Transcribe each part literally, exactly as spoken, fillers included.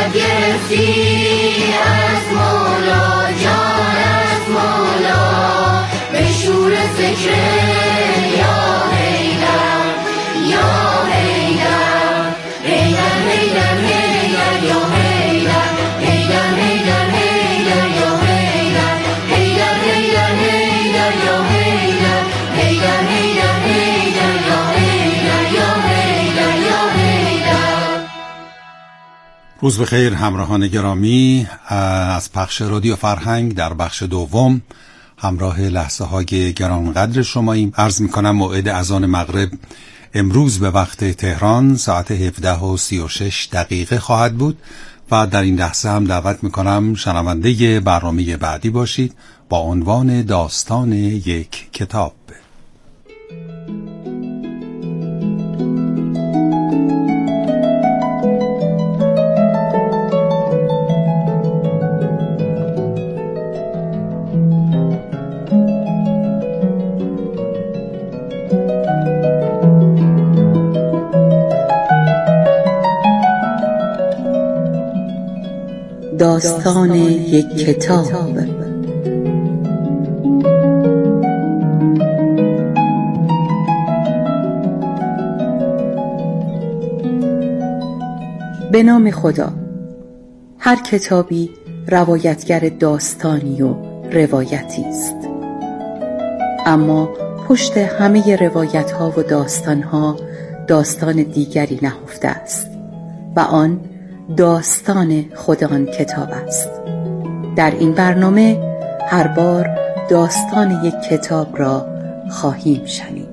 یاد گرفتی از مولا جان از مولا به شور ذکر یا حیدر یا حیدر حیدر حیدر حیدر یا حیدر حیدر حیدر حیدر یا حیدر حیدر حیدر حیدر یا حیدر حیدر حیدر حیدر یا حیدر یا حیدر یا حیدر. روز بخیر همراهان گرامی، از پخش رادیو فرهنگ در بخش دوم همراه لحظه های گرانقدر شماییم. عرض می کنم موعد اذان مغرب امروز به وقت تهران ساعت هفده و سی و شش دقیقه خواهد بود و در این لحظه هم دعوت می کنم شنونده برنامه بعدی باشید با عنوان داستان یک کتاب. داستان یک کتاب. به نام خدا. هر کتابی روایتگر داستانی و روایتی است، اما پشت همه روایت ها و داستان ها داستان دیگری نهفته است و آن داستان خود آن کتاب است. در این برنامه هر بار داستان یک کتاب را خواهیم شنید.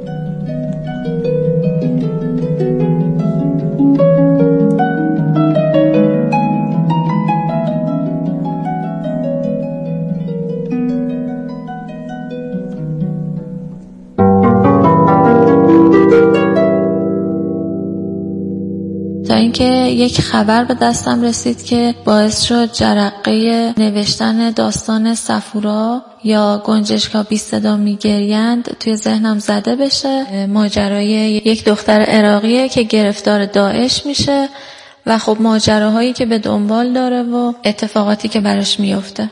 تا اینکه یک خبر به دستم رسید که باعث شد جرقه نوشتن داستان صفورا یا گنجشکا بی صدا میگریند توی ذهنم زده بشه. ماجرای یک دختر عراقیه که گرفتار داعش میشه و خب ماجراهایی که به دنبال داره و اتفاقاتی که براش میفته.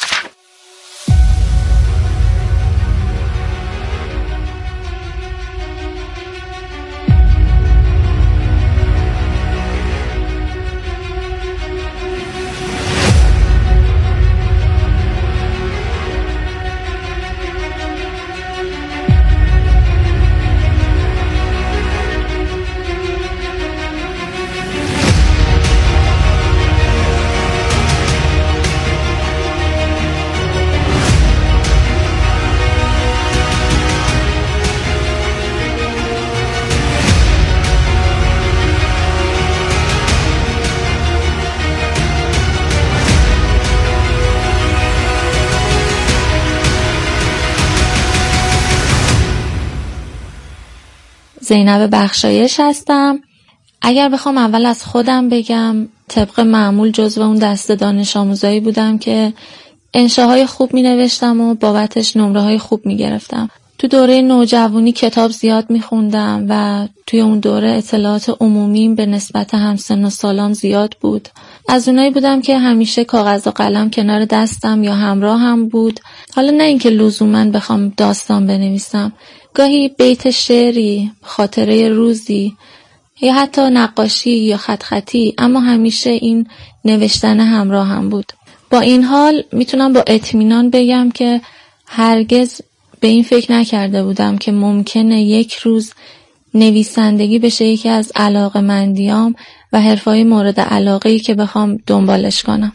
زینب بخشایش هستم. اگر بخوام اول از خودم بگم، طبق معمول جزو اون دسته دانش آموزایی بودم که انشاهای خوب می نوشتم و بابتش نمره های خوب می گرفتم. تو دوره نوجوانی کتاب زیاد می خوندم و توی اون دوره اطلاعات عمومی به نسبت همسن و سالام زیاد بود. از اونایی بودم که همیشه کاغذ و قلم کنار دستم یا همراه هم بود. حالا نه اینکه لزوماً بخوام داستان بنویسم، گاهی بیت شعری، خاطره روزی یا حتی نقاشی یا خط خطی، اما همیشه این نوشتن همراه هم بود. با این حال میتونم با اطمینان بگم که هرگز به این فکر نکرده بودم که ممکنه یک روز نویسندگی بشه یکی از علاقه‌مندیام و حرفه‌های مورد علاقه‌ای که بخوام دنبالش کنم.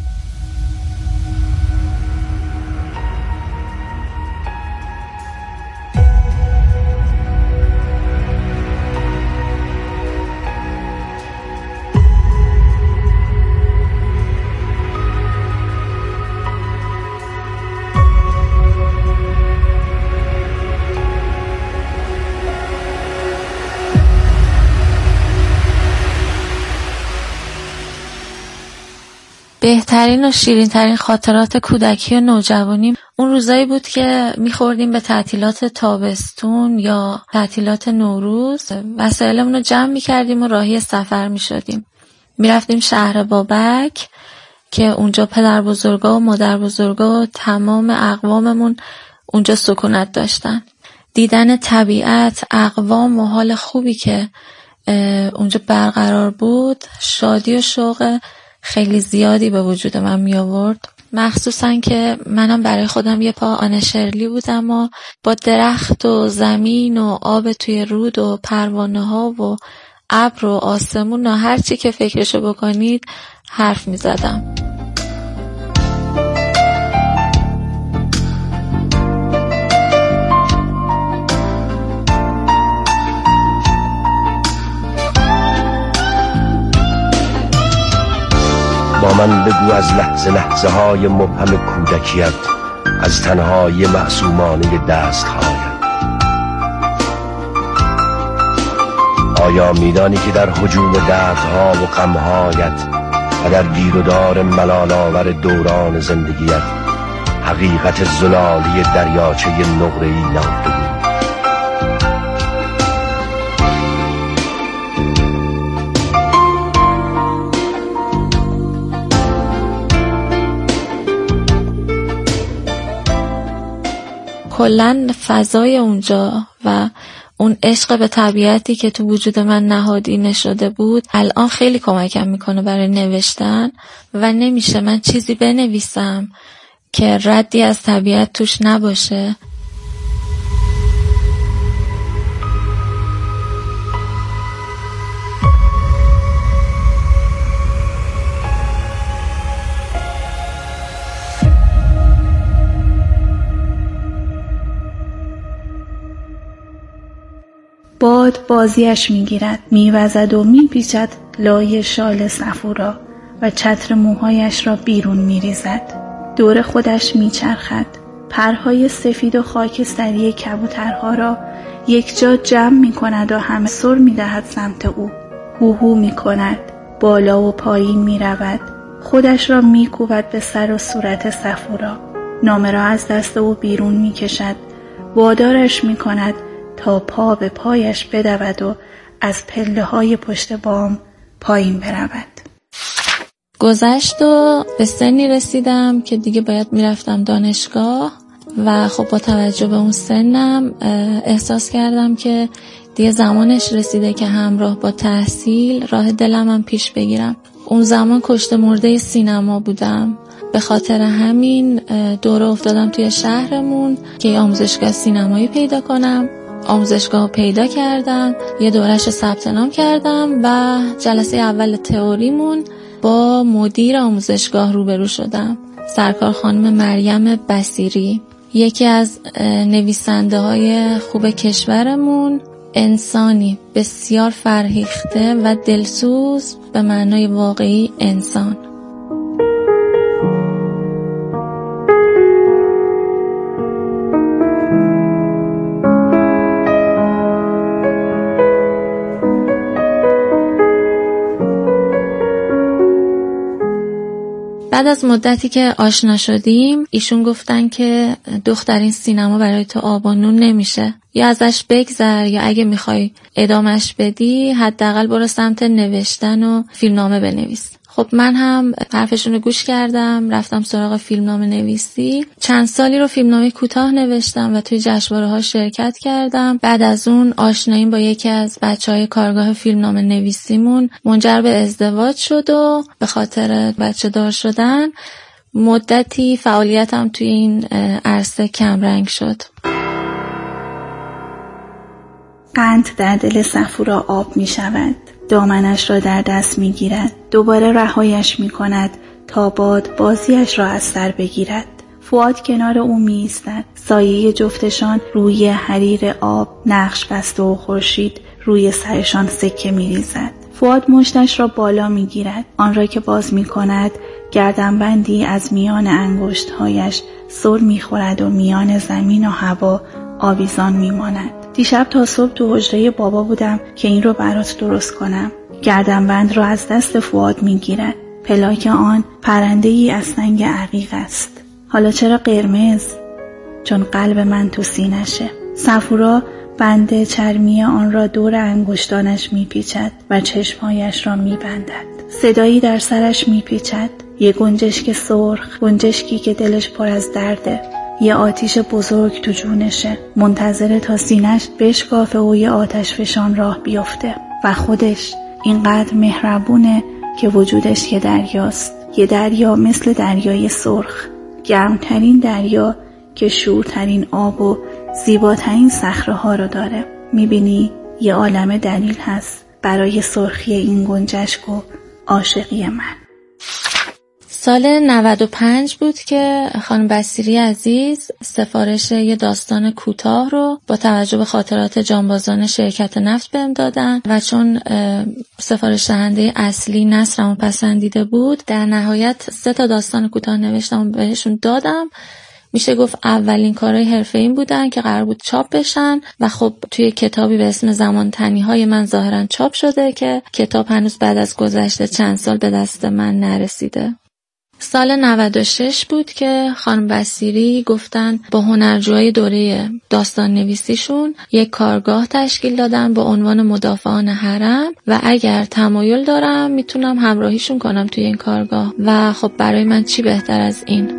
بهترین و شیرین ترین خاطرات کودکی و نوجوانیم اون روزایی بود که میخوردیم به تعطیلات تابستون یا تعطیلات نوروز، وسایلمون رو جمع میکردیم و راهی سفر میشدیم. میرفتیم شهر بابک که اونجا پدر بزرگا و مادر بزرگا و تمام اقواممون اونجا سکونت داشتن. دیدن طبیعت، اقوام و حال خوبی که اونجا برقرار بود، شادی و شوق خیلی زیادی به وجود من می آورد. مخصوصا که منم برای خودم یه پا آن شرلی بودم و با درخت و زمین و آب توی رود و پروانه ها و ابر و آسمون و هر چی که فکرشو بکنید حرف می زدم. با من بگو از لحظه لحظه های مبهم کودکیت، از تنهای معصومانه دستهایت. آیا میدانی که در هجوم دردها و غمهایت و در گیر و دار ملال‌آور دوران زندگیت حقیقت زلالی دریاچه نقره‌ای نهفته بود؟ کلن فضای اونجا و اون عشق به طبیعتی که تو وجود من نهادینه شده بود الان خیلی کمکم میکنه برای نوشتن و نمیشه من چیزی بنویسم که ردی از طبیعت توش نباشه. باد بازیش میگیرد، میوزد و میپیچد لای شال صفورا و چتر موهایش را بیرون میریزد. دور خودش میچرخد، پرهای سفید و خاکستری کبوترها را یک جا جمع میکند و همه سر میدهد سمت او. هوهو میکند، بالا و پایین میرود، خودش را میکوبد به سر و صورت صفورا. نامه را از دست او بیرون میکشد، وادارش میکند تا پا به پایش بدود و از پله های پشت بام پایین برود. گذشت و به سنی رسیدم که دیگه باید میرفتم دانشگاه و خب با توجه به اون سنم احساس کردم که دیگه زمانش رسیده که همراه با تحصیل راه دلمم پیش بگیرم. اون زمان کشته مرده سینما بودم، به خاطر همین دوره افتادم توی شهرمون که یه آموزشگاه سینمایی پیدا کنم. آموزشگاه پیدا کردم، یه دورش ثبت نام کردم و جلسه اول تئوریمون با مدیر آموزشگاه روبرو شدم، سرکار خانم مریم بصیری، یکی از نویسنده های خوب کشورمون، انسانی بسیار فرهیخته و دلسوز به معنای واقعی انسان. بعد از مدتی که آشنا شدیم ایشون گفتن که دختر این سینما برای تو آبانون نمیشه، یا ازش بگذر یا اگه میخوای ادامش بدی حداقل برو سمت نوشتن و فیلمنامه بنویس. خب من هم حرفشون رو گوش کردم، رفتم سراغ فیلمنامه نویسی. چند سالی رو فیلمنامه کوتاه نوشتم و توی جشنواره‌ها شرکت کردم. بعد از اون آشناییم با یکی از بچهای کارگاه فیلمنامه نویسیمون منجر به ازدواج شد و به خاطر بچه دار شدن مدتی فعالیتم توی این عرصه کمرنگ شد. قند در دل صفورا آب می شود، دامنش را در دست می گیرد، دوباره رهایش می کند تا باد بازیش را از سر بگیرد. فؤاد کنار او می ایستد، سایه جفتشان روی حریر آب نقش بسته و خورشید روی سرشان سکه می ریزد. فؤاد مشتش را بالا می گیرد، آن را که باز می کند گردنبندی از میان انگشتهایش سر می خورد و میان زمین و هوا آویزان می ماند. دیشب تا صبح تو حجره بابا بودم که این رو برات درست کنم. گردنبند را از دست فؤاد می گیرد. پلاک آن پرنده‌ای از سنگ عقیق است. حالا چرا قرمز؟ چون قلب من تو سینشه. صفورا بند چرمی آن را دور انگشتانش میپیچد و چشمهایش را میبندد. صدایی در سرش میپیچد. یه گنجشک سرخ، گنجشکی که دلش پر از درده. یه آتیش بزرگ تو جونشه، منتظره تا سینش بشکافه و یه آتش فشان راه بیفته. و خودش اینقدر مهربونه که وجودش یه دریاست. یه دریا مثل دریای سرخ، گرمترین دریا که شورترین آب و زیباترین صخره‌ها رو داره. میبینی یه عالمه دلیل هست برای سرخی این گنجشک و عاشقی من. سال نود و پنج بود که خانم بصیری عزیز سفارش یه داستان کوتاه رو با توجه به خاطرات جانبازان شرکت نفت بهم دادن و چون سفارش دهنده اصلی نصرمو پسندیده بود، در نهایت سه تا داستان کوتاه نوشتم و بهشون دادم. میشه گفت اولین کارهای حرفه‌ای بودن که قرار بود چاپ بشن و خب توی کتابی به اسم زمان تنی‌های من ظاهرا چاپ شده که کتاب هنوز بعد از گذشته چند سال به دست من نرسیده. سال نود و شش بود که خانم بصیری گفتن با هنرجوهای دوره داستان نویسیشون یک کارگاه تشکیل دادن با عنوان مدافعان حرم و اگر تمایل دارم میتونم همراهیشون کنم توی این کارگاه و خب برای من چی بهتر از این.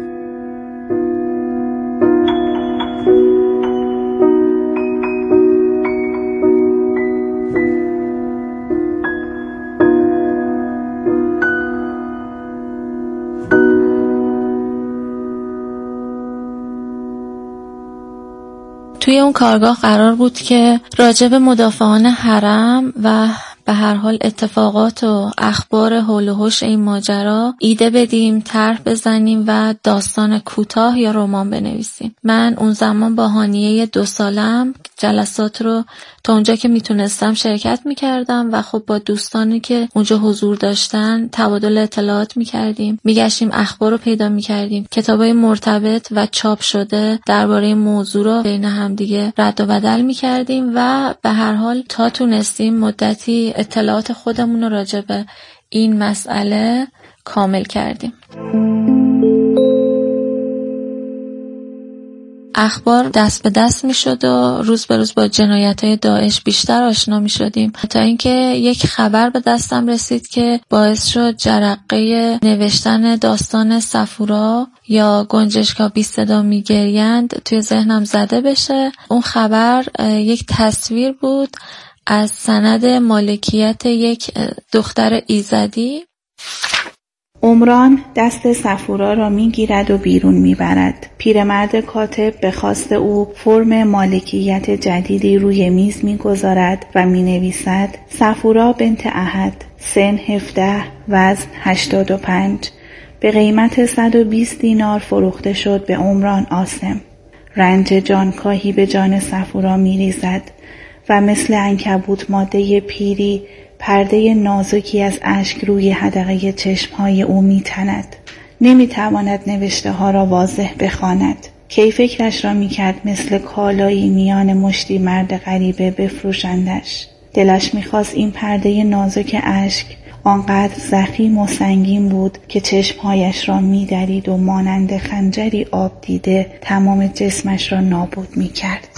توی اون کارگاه قرار بود که راجع به مدافعان حرم و به هر حال اتفاقات و اخبار حول و حوش این ماجرا ایده بدیم، طرح بزنیم و داستان کوتاه یا رمان بنویسیم. من اون زمان با هانیه دو سالم جلسات رو تا اونجا که میتونستم شرکت میکردم و خب با دوستانی که اونجا حضور داشتن تبادل اطلاعات میکردیم، میگشتیم اخبار رو پیدا میکردیم، کتابای مرتبط و چاپ شده درباره موضوع رو بین هم دیگه رد و بدل میکردیم و به هر حال تا تونستیم مدتی اطلاعات خودمون رو راجع به این مسئله کامل کردیم. اخبار دست به دست می شد و روز به روز با جنایت‌های داعش بیشتر آشنا می شدیم تا اینکه یک خبر به دستم رسید که باعث شد جرقه نوشتن داستان صفورا یا گنجشکا بی صدا می گریند توی ذهنم زده بشه. اون خبر یک تصویر بود از سند مالکیت یک دختر ایزدی. عمران دست صفورا را میگیرد و بیرون میبرد. پیرمرد کاتب به خواست او فرم مالکیت جدیدی روی میز میگذارد و مینویسد: صفورا بنت احد، سن هفده، وزن هشتاد و پنج، به قیمت صد و بیست دینار فروخته شد به عمران عاصم. رنج جانکاهی به جان صفورا میریزد و مثل عنکبوت ماده پیری پرده نازکی از اشک روی حدقه چشمهای او میتند. نمیتواند نوشته ها را واضح بخواند. کی فکرش را میکرد مثل کالایی میان مشتی مرد غریبه بفروشندش. دلش میخواست این پرده نازک اشک آنقدر ضخیم و سنگین بود که چشمهایش را میدرید و مانند خنجری آب دیده تمام جسمش را نابود میکرد.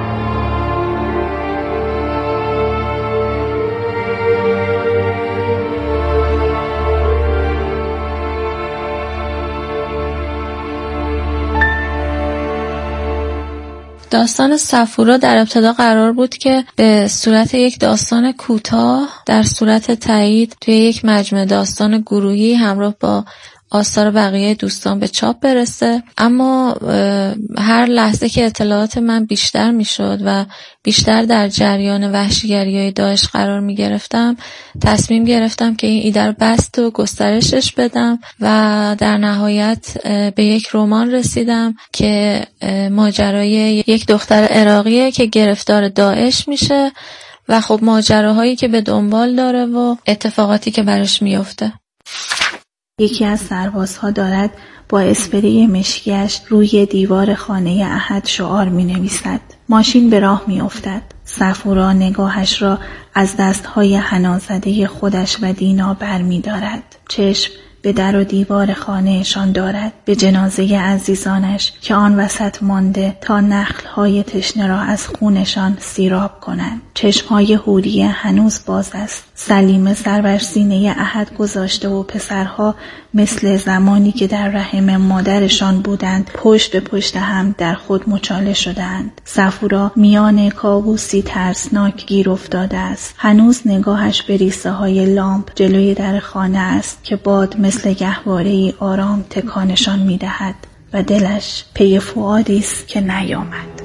داستان صفورا در ابتدا قرار بود که به صورت یک داستان کوتاه در صورت تایید توی یک مجموعه داستان گروهی همراه با آثار بقیه دوستان به چاپ برسه، اما هر لحظه که اطلاعات من بیشتر می شد و بیشتر در جریان وحشیگری‌های داعش قرار می گرفتم، تصمیم گرفتم که این ایده رو بست و گسترشش بدم و در نهایت به یک رمان رسیدم که ماجرای یک دختر عراقیه که گرفتار داعش میشه و خب ماجراهایی که به دنبال داره و اتفاقاتی که براش میفته. یکی از سربازها دارد با اسپری مشکیش روی دیوار خانه احد شعار می نویسد. ماشین به راه می افتد. صفورا نگاهش را از دستهای حنازده خودش و دینا بر می دارد. چشم به در و دیوار خانهشان دارد، به جنازه عزیزانش که آن وسط مانده تا نخل‌های تشنه را از خونشان سیراب کنند. چشم‌های حوریه هنوز باز است. سلیمه سر بر سینه احد گذاشته و پسرها مثل زمانی که در رحم مادرشان بودند پشت به پشت هم در خود مچاله شدند. صفورا میان کابوسی ترسناک گیر افتاده است. هنوز نگاهش به ریسه های لامپ جلوی در خانه است که باد مثل گهواره‌ای آرام تکانشان می‌دهد و دلش پی فؤادی است که نیامد.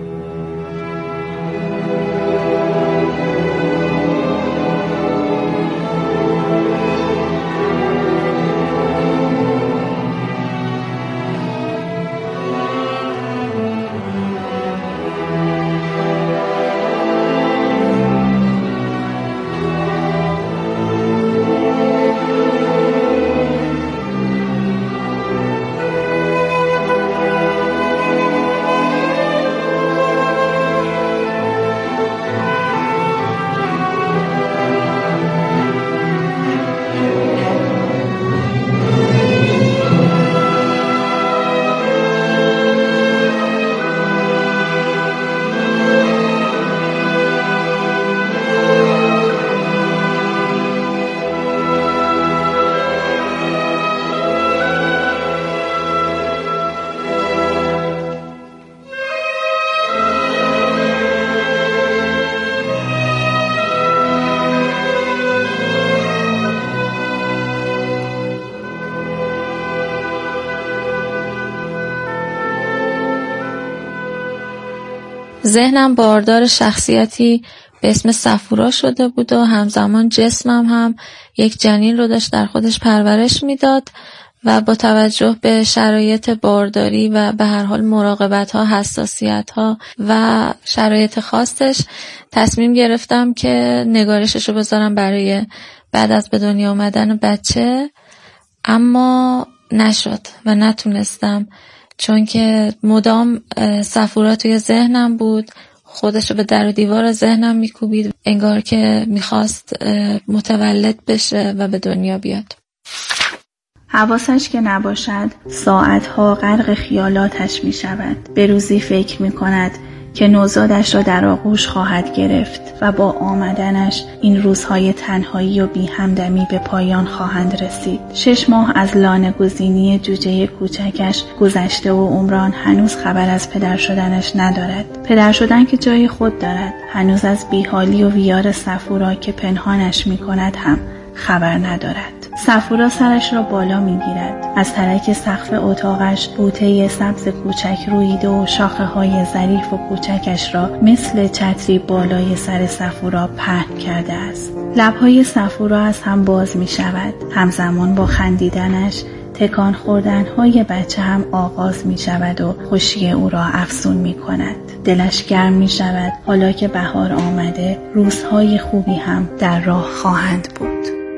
ذهنم باردار شخصیتی به اسم صفورا شده بود و همزمان جسمم هم یک جنین رو داشت در خودش پرورش میداد و با توجه به شرایط بارداری و به هر حال مراقبت ها، حساسیت ها و شرایط خاصش تصمیم گرفتم که نگارشش رو بذارم برای بعد از به دنیا آمدن بچه، اما نشد و نتونستم، چون که مدام صفورا توی ذهنم بود، خودش رو به در و دیوار ذهنم میکوبید، انگار که میخواست متولد بشه و به دنیا بیاد. حواسش که نباشد ساعتها غرق خیالاتش میشود. به روزی فکر میکند که نوزادش را در آغوش خواهد گرفت و با آمدنش این روزهای تنهایی و بی همدمی به پایان خواهند رسید. شش ماه از لانه گزینی جوجه کوچکش گذشته و عمران هنوز خبر از پدر شدنش ندارد. پدر شدن که جای خود دارد. هنوز از بیحالی و ویار صفورا که پنهانش میکند هم خبر ندارد. صفورا سرش را بالا میگیرد. از ترک سقف اتاقش بوته سبز کوچک رویده و شاخه های ظریف و کوچکش را مثل چتری بالای سر صفورا پهن کرده است. لبهای صفورا از هم باز می شود. همزمان با خندیدنش تکان خوردنهای بچه هم آغاز می شود و خوشی او را افزون می کند. دلش گرم می شود حالا که بهار آمده، روزهای خوبی هم در راه خواهند بود.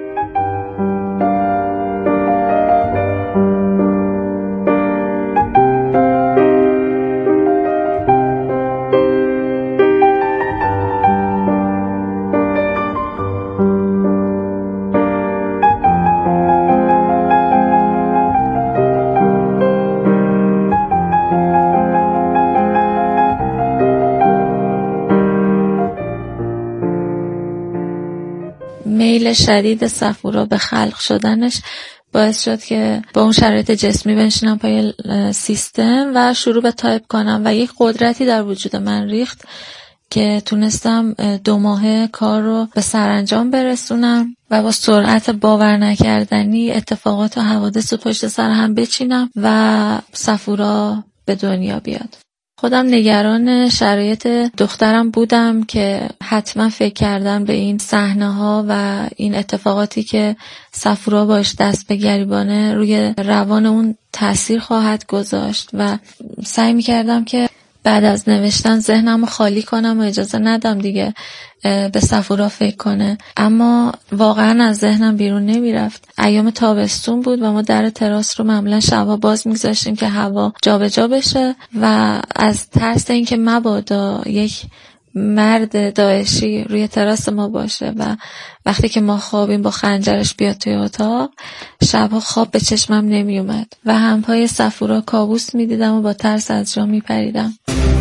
میل شدید صفورا به خلق شدنش باعث شد که با اون شرایط جسمی بنشینم پای سیستم و شروع به تایپ کنم و یک قدرتی در وجود من ریخت که تونستم دو ماهه کار رو به سرانجام برسونم و با سرعت باور نکردنی اتفاقات و حوادث رو پشت سر هم بچینم و صفورا به دنیا بیاد. خودم نگران شرایط دخترم بودم که حتما فکر کردم به این صحنه‌ها و این اتفاقاتی که صفورا باش دست به گریبانه روی روان اون تأثیر خواهد گذاشت و سعی می‌کردم که بعد از نوشتن ذهنمو خالی کنم و اجازه ندم دیگه به صفورا فکر کنه، اما واقعا از ذهنم بیرون نمیرفت. ایام تابستون بود و ما در تراس رو معمولا شبا باز میگذاشتیم که هوا جابجا بشه و از ترس اینکه مبادا یک مرد داعشی روی تراس ما باشه و وقتی که ما خوابیم با خنجرش بیاد توی اتاق، شبها خواب به چشمم نمی اومد و همپای صفورا کابوس می دیدم و با ترس از جا می پریدم.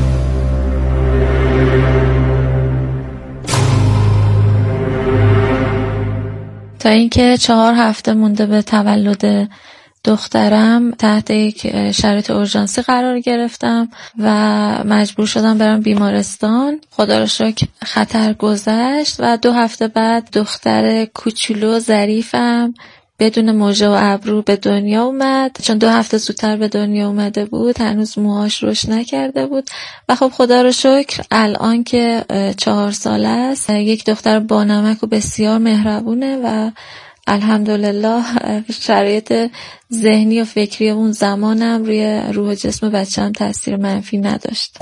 تا اینکه چهار هفته مونده به تولد دخترم تحت یک شرایط اورژانسی قرار گرفتم و مجبور شدم برم بیمارستان. خدا رو شکر خطر گذشت و دو هفته بعد دختر کوچولو ظریفم بدون مژه و ابرو به دنیا اومد. چون دو هفته زودتر به دنیا اومده بود هنوز موهاش رشد نکرده بود و خب خدا رو شکر الان که چهار ساله است یک دختر بانمک و بسیار مهربونه و الحمدلله شرایط ذهنی و فکری اون زمانم روی روح و جسم بچه‌م تاثیر منفی نداشت.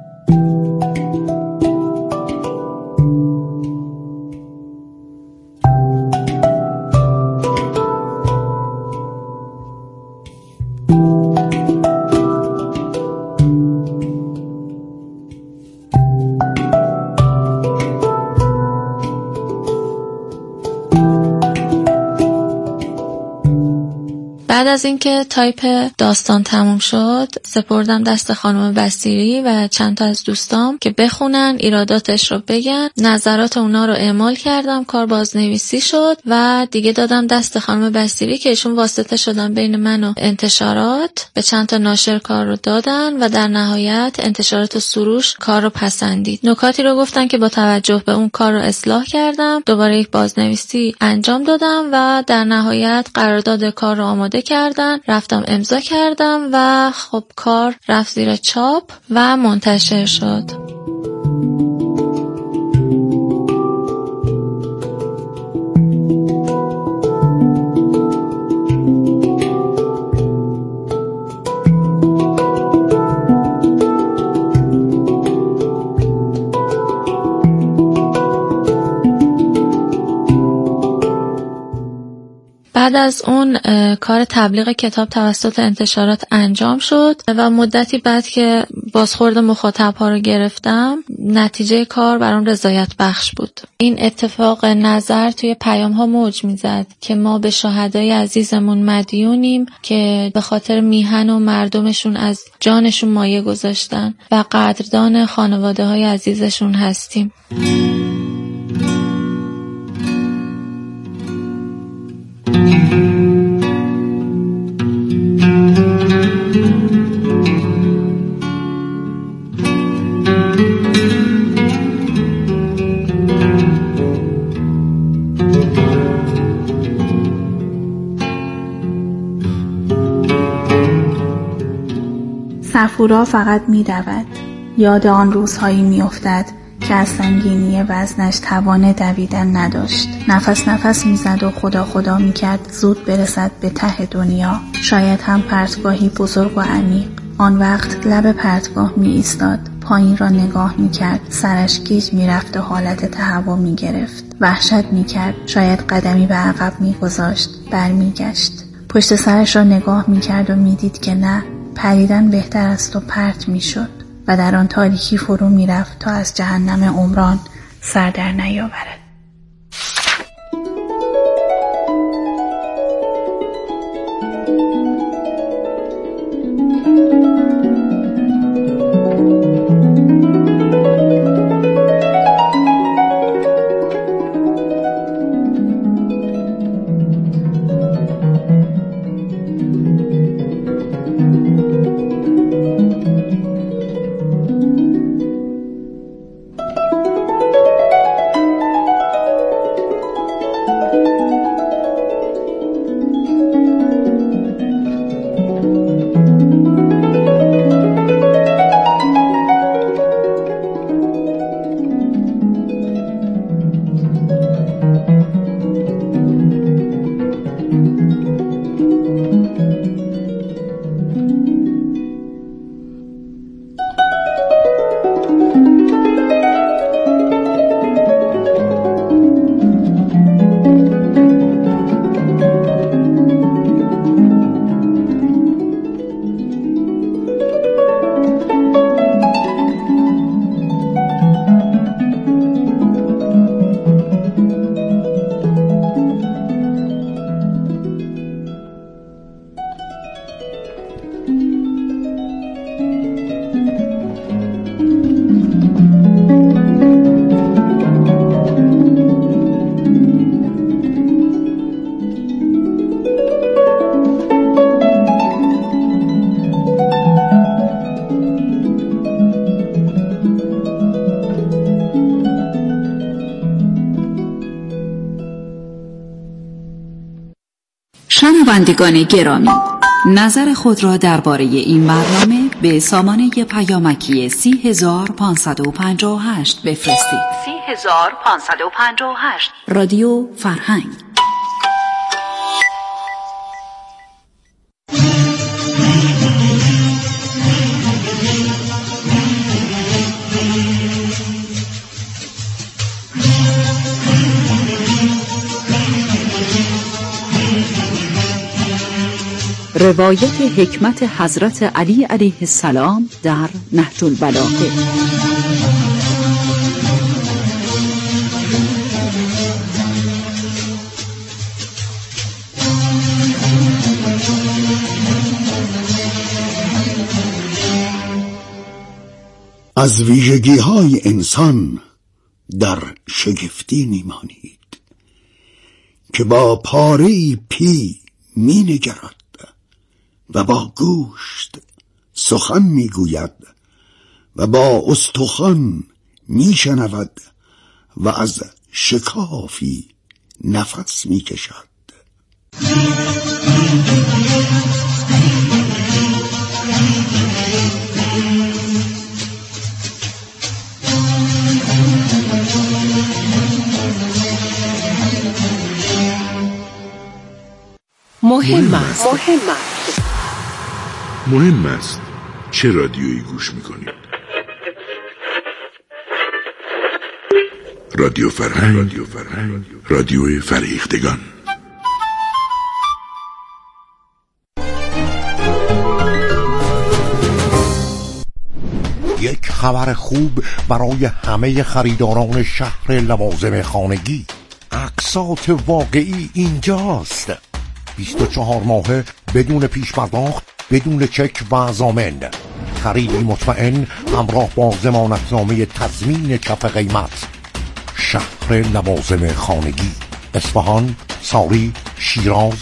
بعد از اینکه تایپ داستان تموم شد سپردم دست خانم بصیری و چند تا از دوستام که بخونن ایراداتش رو بگن. نظرات اونا رو اعمال کردم، کار بازنویسی شد و دیگه دادم دست خانم بصیری که ایشون واسطه شدن بین من و انتشارات. به چند تا ناشر کار رو دادن و در نهایت انتشارات و سروش کار رو پسندید. نکاتی رو گفتن که با توجه به اون کار رو اصلاح کردم. دوباره یک بازنویسی انجام دادم و در نهایت قرارداد کار رو آماده کردن، رفتم امضا کردم و خب کار رفت زیر چاپ و منتشر شد. بعد از اون کار تبلیغ کتاب توسط انتشارات انجام شد و مدتی بعد که بازخورد مخاطب‌ها رو گرفتم نتیجه کار برام رضایت بخش بود. این اتفاق نظر توی پیام‌ها موج می‌زد که ما به شهدای عزیزمون مدیونیم که به خاطر میهن و مردمشون از جانشون مایه گذاشتن و قدردان خانواده‌های عزیزشون هستیم. صفورا فقط می دود. یاد آن روزهایی می افتد که از سنگینی وزنش توان دویدن نداشت. نفس نفس می زد و خدا خدا می کرد زود برسد به ته دنیا. شاید هم پرتگاهی بزرگ و عمیق. آن وقت لب پرتگاه می ایستاد. پایین را نگاه می کرد. سرش گیج می رفت و حالت تهوع می گرفت. وحشت می کرد. شاید قدمی به عقب می گذاشت. بر می گشت. پشت سرش را نگاه می کرد و می دید که نه، پریدن بهتر است و پرت می شد و در آن تاریکی فرو می رفت تا از جهنم عمران سر در نیاورد. شنوندگان گرامی، نظر خود را درباره این برنامه به سامانه پیامکی سی هزار پانصد و پنجاه و هشت بفرستید. سی هزار پانصد و پنجاه و هشت. رادیو فرهنگ. روایت حکمت حضرت علی علیه السلام در نهج البلاغه. از ویژگی‌های انسان در شگفتی می‌مانید که با پاره پی می‌نگرد و با گوشت سخن میگوید و با استخوان میشنود و از شکافی نفس میکشد. مهم است. مهم است. مهم است چه رادیویی گوش میکنید. رادیو فرهنگ، رادیو فرهنگ، رادیوی فرهیختگان. یک خبر خوب برای همه خریداران شهر لوازم خانگی. اقساط واقعی اینجاست. بیست و چهار ماهه بدون پیش پرداخت، بدون چک و ضامن. خریدی مطمئن همراه با ضمانتنامه تضمین کف قیمت. شهر لوازم خانگی، اصفهان، ساری، شیراز،